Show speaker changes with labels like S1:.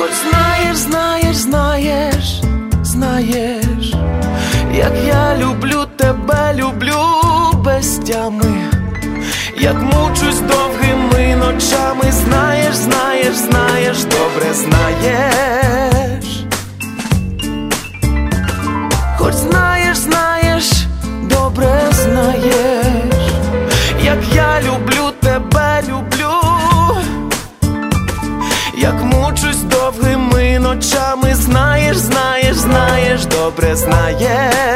S1: Хоч знаєш, знаєш, знаєш, знаєш, як я люблю тебе, люблю без тями, як мучусь довгими ночами. Знаєш, знаєш, знаєш, добре знаєш. Хоч знаєш, знаєш, добре знаєш, як я люблю тебе, люблю, як мучусь довгими ночами. Знаєш, знаєш, знаєш, добре знаєш.